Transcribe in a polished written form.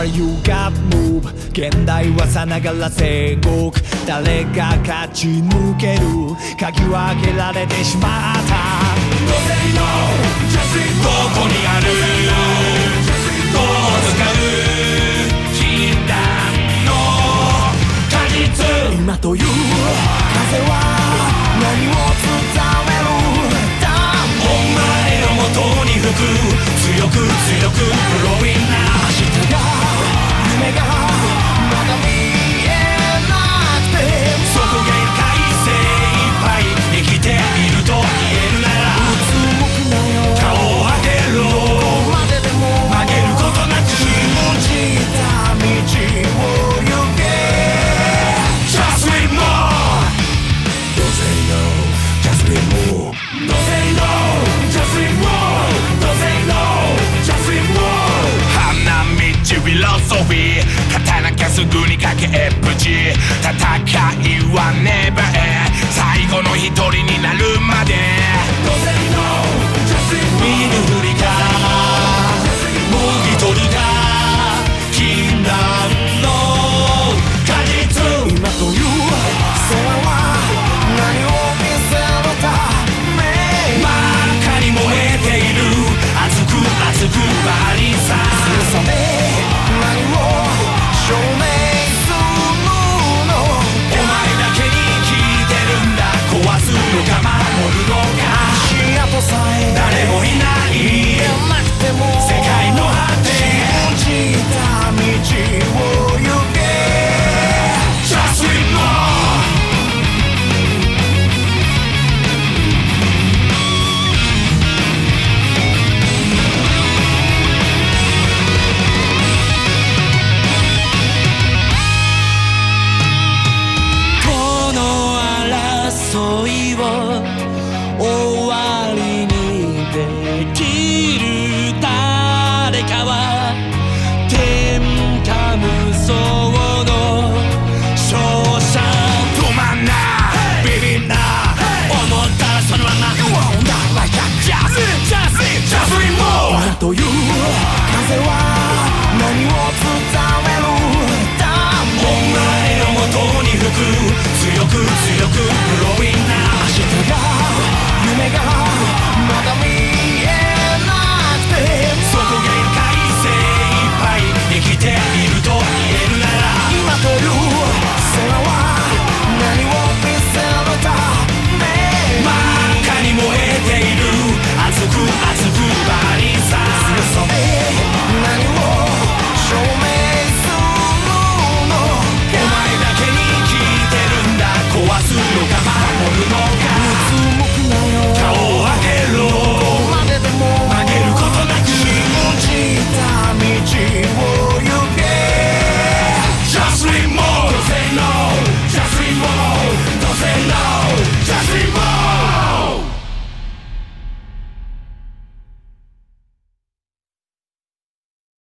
You got move 現代はさながら戦国誰が勝ち抜ける鍵は開けられてしまった。どこにあるどう使う禁断の果実今という風は何を伝えるお前の元に吹く強く強くブロインな明日が夢がまだ見えなくてそこ限界精一杯生きていると言えるならうつむくなよ顔を上げろどこまででも曲げることなく信じた道を行け Just wait more Don't say no Just wait more Don't say no Just wait more Don't say no Just wait more 花道フィロソフィー勝たなきゃすぐに駆けっぷち戦いはネバー最後の一人になるまで Don't say no Just wait more 見ぬふりかもぎ取るか禁断の果実今という空は何を見せるか真っ赤に燃えている熱く熱くバリさ強さで何を証明するのお前だけに聞いてるんだ壊すのか守るのか足跡さえ誰もいないなくても世界の果て信じた道を行け Just wait moreこの争いを終わりにできる誰かは天下無双の勝者止まんなビビんな思ったらそのまま You won't die like that Just wait more 今という風は何を伝えるお前の元に吹く強く強くブロ